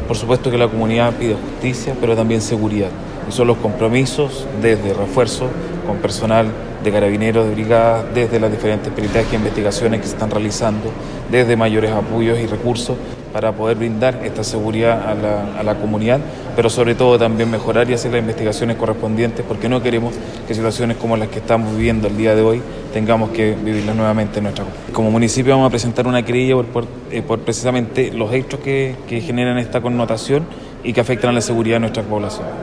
Por supuesto que la comunidad pide justicia, pero también seguridad. Y son los compromisos desde refuerzo con personal de carabineros, de brigadas, desde las diferentes peritajes e investigaciones que se están realizando, desde mayores apoyos y recursos para poder brindar esta seguridad a la comunidad, pero sobre todo también mejorar y hacer las investigaciones correspondientes, porque no queremos que situaciones como las que estamos viviendo el día de hoy tengamos que vivirlas nuevamente en nuestra comunidad. Como municipio vamos a presentar una querella por precisamente los hechos que generan esta connotación y que afectan a la seguridad de nuestra población.